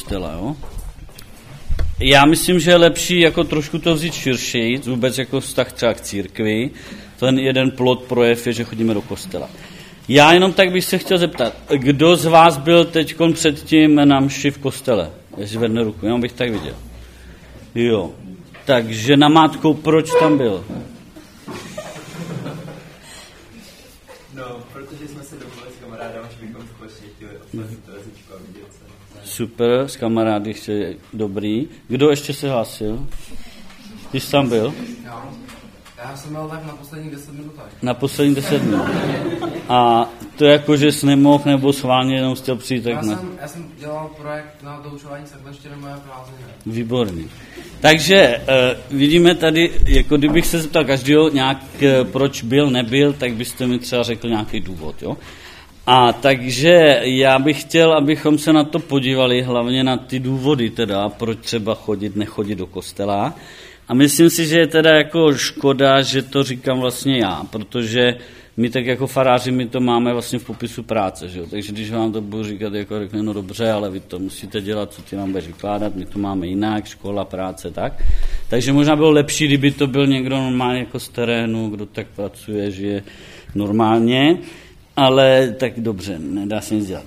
kostela, jo. Já myslím, že je lepší jako trošku to vzít širší, vůbec jako vztah třeba k církvi. Ten jeden plod projev je, že chodíme do kostela. Já jenom tak bych se chtěl zeptat, kdo z vás byl teďkon předtím na mši v kostele? Jestli vedne ruku, jenom bych tak viděl. Jo, takže namátkou, proč tam byl? No, protože jsme se domluvili s kamarádem, že bychom společně chtěli oslavit to jazyčko a vidět se. Super, s kamarády ještě dobrý. Kdo ještě se hlásil? Ty jsi tam byl? Já jsem byl tak na posledních 10 minutách. Na posledních 10 minut. A to jako, že jsi nemohl nebo schválně jenom chtěl přijít, tak ne? Já jsem dělal projekt na doučování z angličtiny moje prázdniny. Výborný. Takže vidíme tady, jako kdybych se zeptal každého nějak, proč byl, nebyl, tak byste mi třeba řekl nějaký důvod, jo? A takže já bych chtěl, abychom se na to podívali, hlavně na ty důvody teda, proč třeba chodit, nechodit do kostela. A myslím si, že je teda jako škoda, že to říkám vlastně já, protože my tak jako faráři, my to máme vlastně v popisu práce, že jo? Takže když vám to budu říkat, jako řekne, no dobře, ale vy to musíte dělat, co ti nám budeš vykládat, my to máme jinak, škola, práce, tak. Takže možná bylo lepší, kdyby to byl někdo normálně jako z terénu, kdo tak pracuje, žije normálně, ale tak dobře, nedá se nic dělat.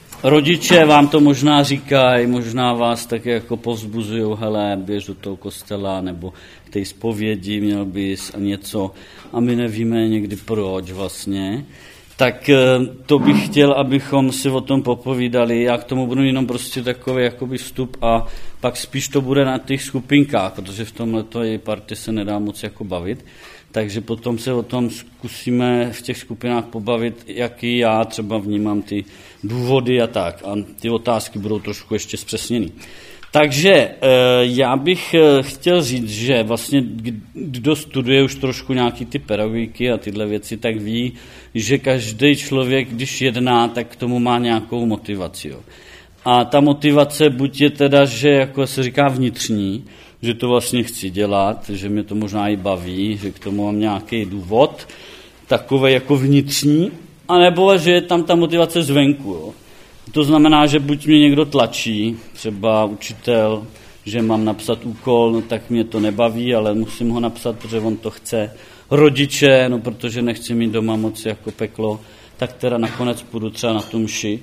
Rodiče vám to možná říkají, možná vás tak jako povzbuzujou, hele, běž do toho kostela, nebo k té zpovědi měl bys a něco, a my nevíme někdy proč vlastně. Tak to bych chtěl, abychom si o tom popovídali. Já k tomu budu jenom prostě takový jakoby vstup a pak spíš to bude na těch skupinkách, protože v tomhleto party se nedá moc jako bavit. Takže potom se o tom zkusíme v těch skupinách pobavit, jaký já třeba vnímám ty důvody a tak. A ty otázky budou trošku ještě zpřesněny. Takže já bych chtěl říct, že vlastně kdo studuje už trošku nějaký ty pedagogiky a tyhle věci, tak ví, že každý člověk, když jedná, tak k tomu má nějakou motivaci. Jo. A ta motivace buď je teda, že jako se říká vnitřní, že to vlastně chci dělat, že mě to možná i baví, že k tomu mám nějaký důvod, takový jako vnitřní, anebo že je tam ta motivace zvenku. Jo. To znamená, že buď mě někdo tlačí, třeba učitel, že mám napsat úkol, no tak mě to nebaví, ale musím ho napsat, protože on to chce. Rodiče, no protože nechci mít doma moc jako peklo, tak teda nakonec půjdu třeba na tu mši.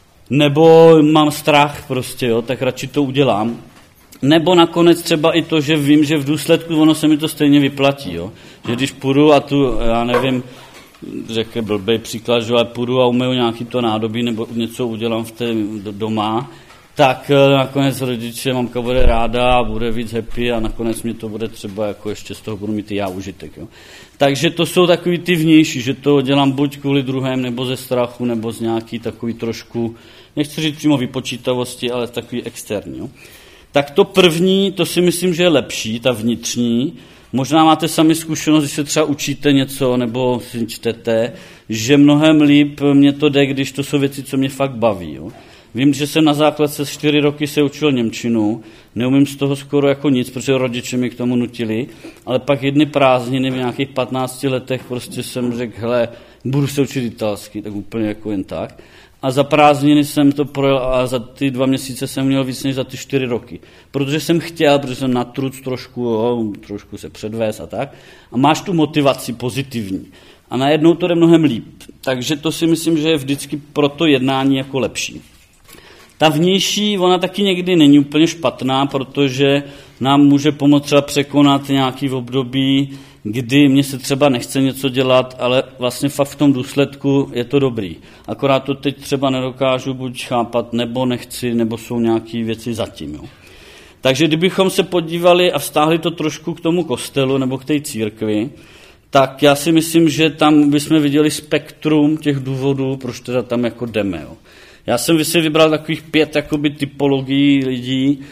Nebo mám strach prostě, jo, tak radši to udělám. Nebo nakonec třeba i to, že vím, že v důsledku ono se mi to stejně vyplatí, jo. Že když půjdu a tu, já nevím, řekl blbej příklad, že půjdu a umyju nějaký to nádobí nebo něco udělám v té doma, tak nakonec rodiče, mamka bude ráda a bude víc happy a nakonec mě to bude třeba, jako ještě z toho budu mít i já užitek. Jo. Takže to jsou takový ty vnější, že to dělám buď kvůli druhém, nebo ze strachu, nebo z nějaký takový trošku, nechci říct přímo vypočítavosti, ale takový externí. Jo. Tak to první, to si myslím, že je lepší, ta vnitřní. Možná máte sami zkušenost, když se třeba učíte něco nebo si čtete, že mnohem líp mě to jde, když to jsou věci, co mě fakt baví. Jo. Vím, že jsem na základce 4 roky se učil němčinu, neumím z toho skoro jako nic, protože rodiče mi k tomu nutili, ale pak jedny prázdniny v nějakých 15 letech prostě jsem řekl, hele, budu se učit italsky, tak úplně jako jen tak. A za prázdniny jsem to projel a za ty 2 měsíce jsem měl víc než za ty 4 roky. Protože jsem chtěl, protože jsem natruc trošku, jo, trošku se předvést a tak. A máš tu motivaci pozitivní. A najednou to jde mnohem líp. Takže to si myslím, že je vždycky pro to jednání jako lepší. Ta vnější, ona taky někdy není úplně špatná, protože nám může pomoct třeba překonat nějaký období, kdy mě se třeba nechce něco dělat, ale vlastně fakt v tom důsledku je to dobrý. Akorát to teď třeba nedokážu buď chápat, nebo nechci, nebo jsou nějaké věci zatím. Jo. Takže kdybychom se podívali a vztáhli to trošku k tomu kostelu nebo k té církvi, tak já si myslím, že tam bychom viděli spektrum těch důvodů, proč teda tam jako jdeme. Jo. Já jsem si vybral takových 5 jakoby, typologií lidí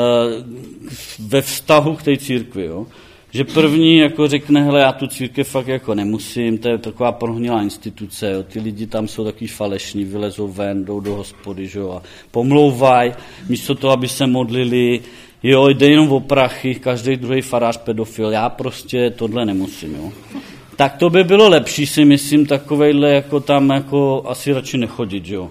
ve vztahu k té církvi. Jo. Že první jako řekne, hele, já tu církev fakt jako nemusím, to je taková prohnilá instituce, jo. Ty lidi tam jsou takový falešní, vylezou ven, jdou do hospody, že jo, a pomlouvají, místo toho, aby se modlili, jo, jde jenom o prachy, každý druhý farář pedofil, já prostě tohle nemusím, jo. Tak to by bylo lepší, si myslím, takovejhle jako tam jako asi radši nechodit, jo.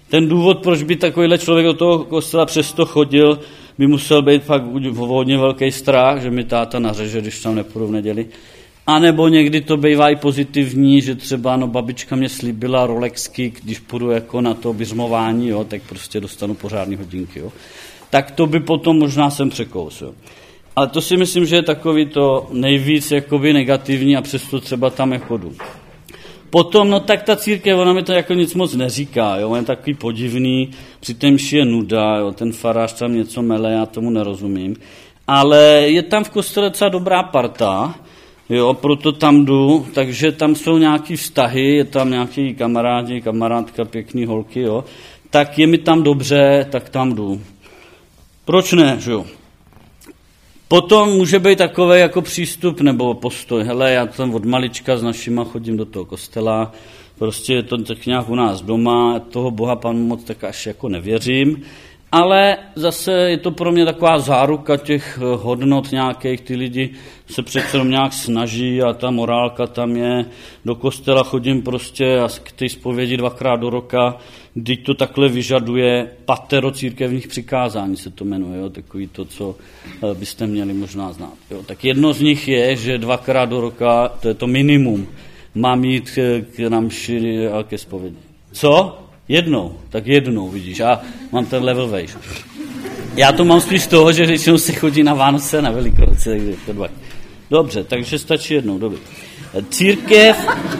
ten důvod, proč by takovýhle člověk do toho kostela přesto chodil, by musel být fakt hodně velký strach, že mi táta nařeže, když tam nepůjdu v neděli. A nebo někdy to bývá i pozitivní, že třeba babička mě slíbila Rolexky, když půjdu jako na to běžmování, jo, tak prostě dostanu pořádný hodinky. Jo. Tak to by potom možná jsem překous. Jo. Ale to si myslím, že je takový to nejvíc jakoby negativní a přesto třeba tam jako jdu. Potom, no tak ta církev, ona mi to jako nic moc neříká, jo, je takový podivný, přitom je nuda, jo, ten farář tam něco mele, já tomu nerozumím. Ale je tam v kostele docela dobrá parta, jo, proto tam jdu, takže tam jsou nějaký vztahy, je tam nějaký kamarádi, kamarádka, pěkný holky, jo, tak je mi tam dobře, tak tam jdu. Proč ne, že jo? Potom může být takový jako přístup nebo postoj, hele, já tam od malička s našima chodím do toho kostela, prostě je to tak nějak u nás doma, toho Boha Pánu moc tak až jako nevěřím, ale zase je to pro mě taková záruka těch hodnot nějakých, ty lidi se přece nějak snaží a ta morálka tam je, do kostela chodím prostě a k té zpovědi 2krát do roka, když to takhle vyžaduje patero církevních přikázání, se to jmenuje, jo, takový to, co byste měli možná znát. Jo. Tak jedno z nich je, že 2krát do roka, to je to minimum, mám jít k namši a ke zpovědi. Co? Jednou, tak jednou, vidíš, já mám ten level vejš. Já to mám spíš z toho, že většinou se chodí na Vánoce, na Velikonoce, takže to dva. Dobře, takže stačí jednou, dobře. Církev,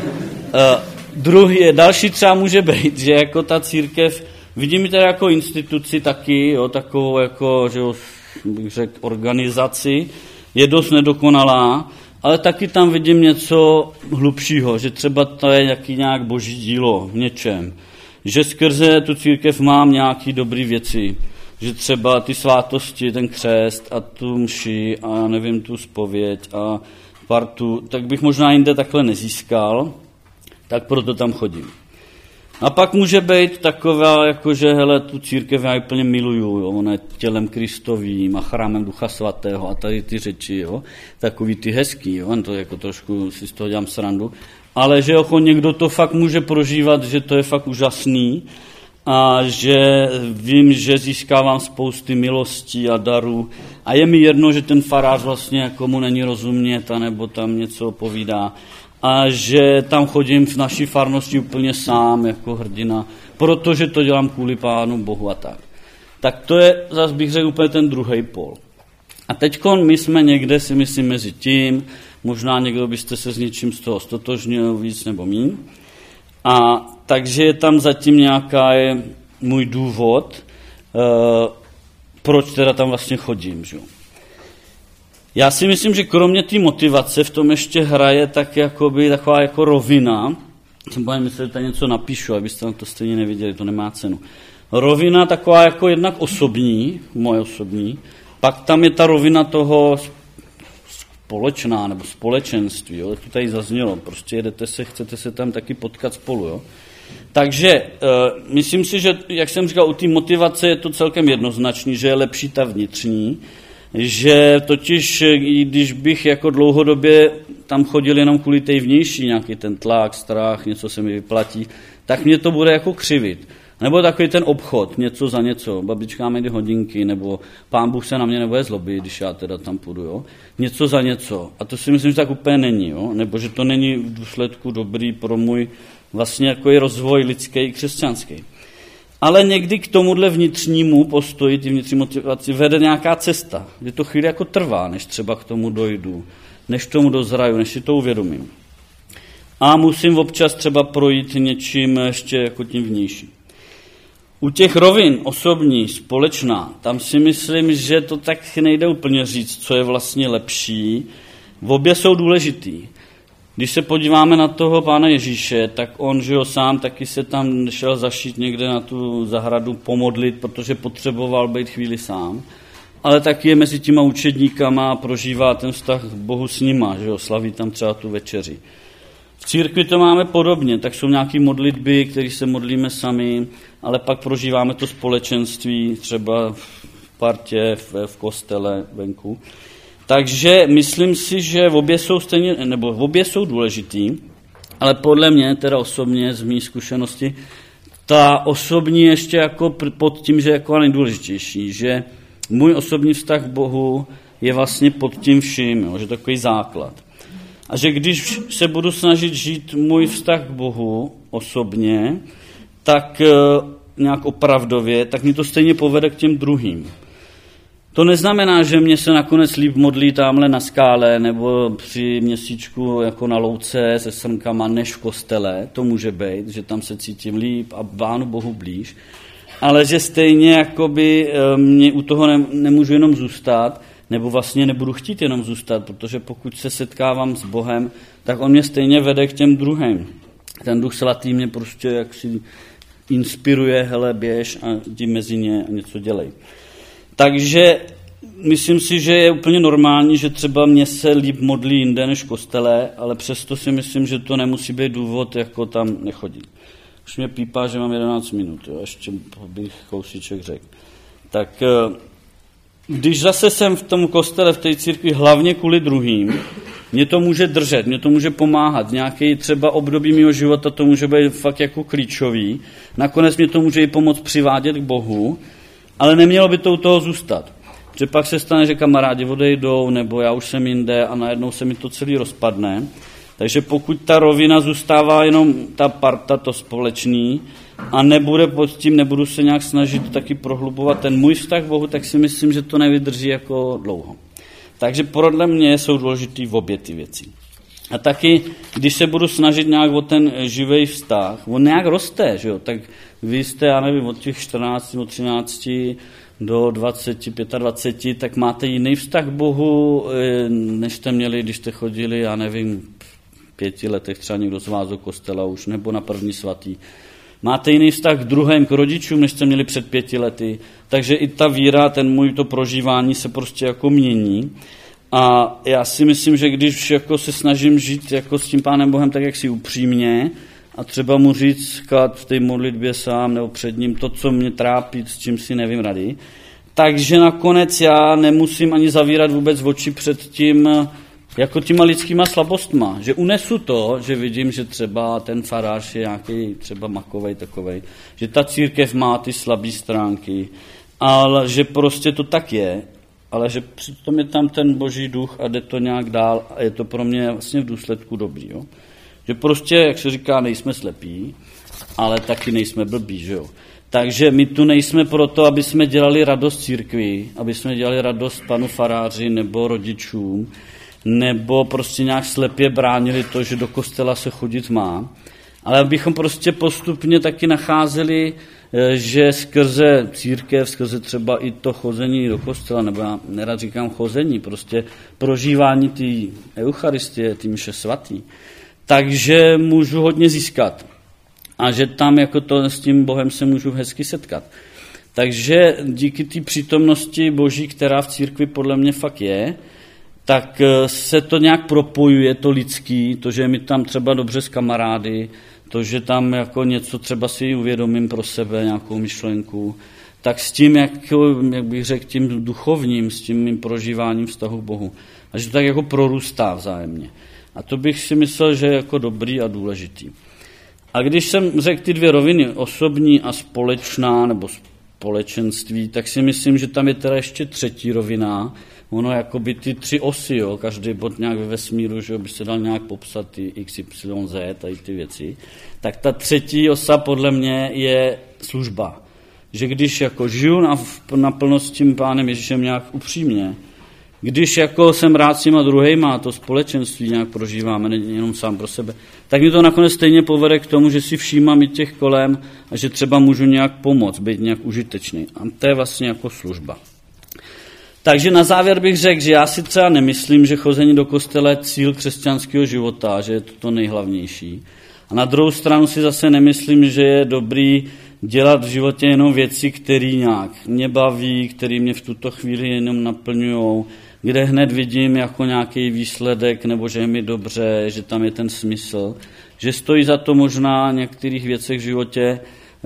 další třeba může být, že jako ta církev, vidím ji tady jako instituci taky, jo, takovou jako, že bych řekl, organizaci, je dost nedokonalá, ale taky tam vidím něco hlubšího, že třeba to je nějak boží dílo v něčem. Že skrze tu církev mám nějaký dobrý věci, že třeba ty svátosti, ten křest a tu mši a nevím, tu zpověď a partu, tak bych možná jinde takhle nezískal, tak proto tam chodím. A pak může být taková, jako že hele, tu církev já úplně miluju, jo, ona je tělem Kristovým a chrámem Ducha Svatého a tady ty řeči, jo, takový ty hezký, jo, to jako trošku si z toho dělám srandu, ale že jako někdo to fakt může prožívat, že to je fakt úžasný a že vím, že získávám spousty milostí a darů a je mi jedno, že ten farář vlastně jako mu není rozumět a nebo tam něco povídá a že tam chodím v naší farnosti úplně sám jako hrdina, protože to dělám kvůli Pánu Bohu a tak. Tak to je, zase bych řekl, úplně ten druhý pol. A teďkon my jsme někde, si myslím, mezi tím, možná někdo byste se s něčím z toho stotožnil víc nebo míň. A takže je tam zatím nějaká můj důvod, proč teda tam vlastně chodím. Že? Já si myslím, že kromě té motivace v tom ještě hraje tak jakoby taková jako rovina, jsem bavím, že tady něco napíšu, abyste to stejně neviděli, to nemá cenu. Rovina taková jako jednak osobní, moje osobní, pak tam je ta rovina toho společná nebo společenství, jo? To tady zaznělo, prostě chcete se tam taky potkat spolu. Jo? Takže myslím si, že, jak jsem říkal, u té motivace je to celkem jednoznačný, že je lepší ta vnitřní, že totiž, i když bych jako dlouhodobě tam chodil jenom kvůli té vnější, nějaký ten tlak, strach, něco se mi vyplatí, tak mě to bude jako křivit. Nebo takový ten obchod, něco za něco, babička mi jde hodinky, nebo Pán Bůh se na mě nebude zlobit, když já teda tam půjdu, jo. Něco za něco. A to si myslím, že tak úplně není, jo. Nebo že to není v důsledku dobrý pro můj vlastně jako je rozvoj lidský i křesťanský. Ale někdy k tomuhle vnitřnímu postoji, ty vnitřní motivaci, vede nějaká cesta, kdy to chvíli jako trvá, než třeba k tomu dojdu, než tomu dozraju, než si to uvědomím. A musím občas třeba projít něčím ještě jako tím vnějším. U těch rovin osobní, společná, tam si myslím, že to tak nejde úplně říct, co je vlastně lepší. V obě jsou důležitý. Když se podíváme na toho Pána Ježíše, tak on, že jo, sám taky se tam šel zašít někde na tu zahradu pomodlit, protože potřeboval být chvíli sám. Ale taky je mezi těma učedníkama a prožívá ten vztah k Bohu s nima, že jo, slaví tam třeba tu večeři. V církvi to máme podobně, tak jsou nějaké modlitby, které se modlíme sami, ale pak prožíváme to společenství, třeba v partě, v kostele, venku. Takže myslím si, že v obě jsou důležitý, ale podle mě, teda osobně z mý zkušenosti, ta osobní ještě jako pod tím, že je jako nejdůležitější, že můj osobní vztah k Bohu je vlastně pod tím vším, jo, že to je takový základ. A že když se budu snažit žít můj vztah k Bohu osobně, tak nějak opravdově, tak mi to stejně povede k těm druhým. To neznamená, že mě se nakonec líp modlí tamhle na skále nebo při měsíčku jako na louce se srnkama než v kostele. To může být, že tam se cítím líp a Pánu Bohu blíž. Ale že stejně jakoby mě u toho nemůžu jenom zůstat, nebo vlastně nebudu chtít jenom zůstat, protože pokud se setkávám s Bohem, tak on mě stejně vede k těm druhým. Ten Duch Svatý mě prostě jaksi inspiruje, hele, běž a jdi mezi ně a něco dělej. Takže myslím si, že je úplně normální, že třeba mě se líp modlí jinde než v kostele, ale přesto si myslím, že to nemusí být důvod, jako tam nechodit. Už mě pípá, že mám 11 minut, jo, ještě bych kousíček řekl. Tak když zase jsem v tom kostele, v té církvi hlavně kvůli druhým, mě to může držet, mě to může pomáhat. Nějaký třeba období mého života to může být fakt jako klíčový. Nakonec mě to může i pomoct přivádět k Bohu, ale nemělo by to u toho zůstat. Protože pak se stane, že kamarádi odejdou, nebo já už jsem jinde a najednou se mi to celý rozpadne. Takže pokud ta rovina zůstává jenom ta parta, to společný, a nebude pod tím, nebudu se nějak snažit taky prohlubovat ten můj vztah k Bohu, tak si myslím, že to nevydrží jako dlouho. Takže podle mě jsou důležitý v obě ty věci. A taky, když se budu snažit nějak o ten živý vztah, on nějak roste, že jo? Tak vy jste, já nevím, od těch 14, od 13 do 20, 25, tak máte jiný vztah k Bohu, než jste měli, když jste chodili, já nevím, v 5 letech třeba někdo z vás do kostela už, nebo na první svatý. Máte jiný vztah k druhým, k rodičům, než jste měli před 5 lety. Takže i ta víra, to prožívání se prostě jako mění. A já si myslím, že když jako se snažím žít jako s tím Pánem Bohem tak, jak si upřímně, a třeba mu říct v té modlitbě sám nebo před ním to, co mě trápí, s čím si nevím rady, takže nakonec já nemusím ani zavírat vůbec oči před tím, jako těma lidskýma slabostma, že unesu to, že vidím, že třeba ten farář je nějaký třeba makovej takovej, že ta církev má ty slabé stránky, ale že prostě to tak je, ale že přitom je tam ten Boží duch a jde to nějak dál a je to pro mě vlastně v důsledku dobrý. Jo? Že prostě, jak se říká, nejsme slepí, ale taky nejsme blbí, že jo. Takže my tu nejsme proto, aby jsme dělali radost církvi, aby jsme dělali radost panu faráři nebo rodičům, nebo prostě nějak slepě bránili to, že do kostela se chodit má, ale abychom prostě postupně taky nacházeli, že skrze církev, skrze třeba i to chození do kostela, nebo já nerad říkám chození, prostě prožívání té eucharistie, té mše svatý, takže můžu hodně získat. A že tam jako to s tím Bohem se můžu hezky setkat. Takže díky té přítomnosti Boží, která v církvi podle mě fakt je, tak se to nějak propojuje, to lidský, to, že je mi tam třeba dobře s kamarády, to, že tam jako něco třeba si uvědomím pro sebe, nějakou myšlenku, tak s tím, jak bych řekl, tím duchovním, s tím mým prožíváním vztahu k Bohu. A že to tak jako prorůstá vzájemně. A to bych si myslel, že je jako dobrý a důležitý. A když jsem řekl ty 2 roviny, osobní a společná nebo společenství, tak si myslím, že tam je teda ještě 3. rovina. Ono jako by ty 3 osy, jo, každý bod nějak ve vesmíru, že by se dal nějak popsat ty X, Y, Z, tady ty věci. Tak ta 3. osa podle mě je služba. Že když jako žiju naplno s tím Pánem Ježíšem nějak upřímně, když jako jsem rád s těma druhejma, to společenství nějak prožíváme, ne jenom sám pro sebe, tak mi to nakonec stejně povede k tomu, že si všímám i těch kolem a že třeba můžu nějak pomoct, být nějak užitečný. A to je vlastně jako služba. Takže na závěr bych řekl, že já si třeba nemyslím, že chození do kostela je cíl křesťanského života, že je to nejhlavnější. A na druhou stranu si zase nemyslím, že je dobrý dělat v životě jenom věci, které nějak mě baví, které mě v tuto chvíli jenom naplňujou, kde hned vidím jako nějaký výsledek, nebo že je mi dobře, že tam je ten smysl, že stojí za to možná některých věcech v životě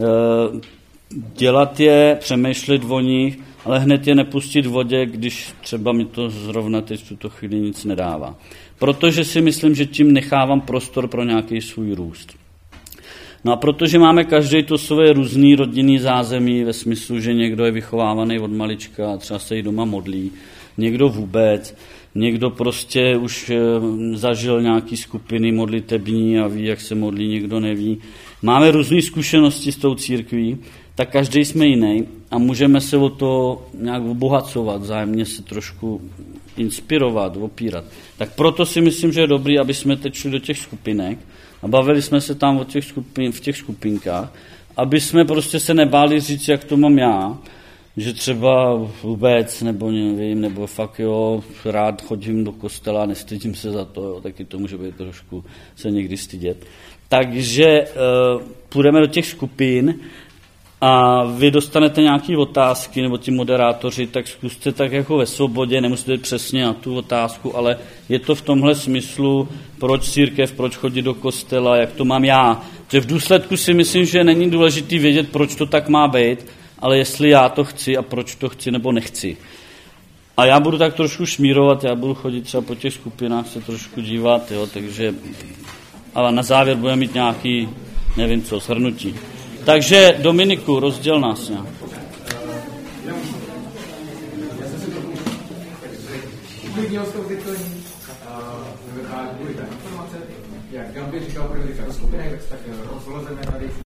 dělat je, přemýšlet o nich, ale hned je nepustit v vodě, když třeba mi to zrovna teď v tuto chvíli nic nedává. Protože si myslím, že tím nechávám prostor pro nějaký svůj růst. No a protože máme každý to svoje různý rodinný zázemí ve smyslu, že někdo je vychovávaný od malička a třeba se i doma modlí, někdo vůbec, někdo prostě už zažil nějaký skupiny modlitební a ví, jak se modlí, někdo neví. Máme různé zkušenosti s tou církví, tak každý jsme jiný a můžeme se o to nějak obohacovat, vzájemně se trošku inspirovat, opírat. Tak proto si myslím, že je dobrý, aby jsme teď šli do těch skupinek a bavili jsme se tam v těch skupinkách, aby jsme prostě se nebáli říct, jak to mám já, že třeba vůbec, nebo nevím, nebo fakt jo, rád chodím do kostela, nestydím se za to, jo, taky to může být trošku se někdy stydět. Takže půjdeme do těch skupin a vy dostanete nějaké otázky, nebo ti moderátoři, tak zkuste tak jako ve svobodě, nemusíte jít přesně na tu otázku, ale je to v tomhle smyslu, proč církev, proč chodit do kostela, jak to mám já. Že v důsledku si myslím, že není důležitý vědět, proč to tak má být, ale jestli já to chci a proč to chci nebo nechci. A já budu tak trošku šmírovat, já budu chodit třeba po těch skupinách, se trošku dívat, jo, takže ale na závěr budeme mít nějaký, nevím co, shrnutí. Takže Dominiku, rozděl nás nějak. Jak Gabi říkal, pro skupinek, tak rozlezeme tady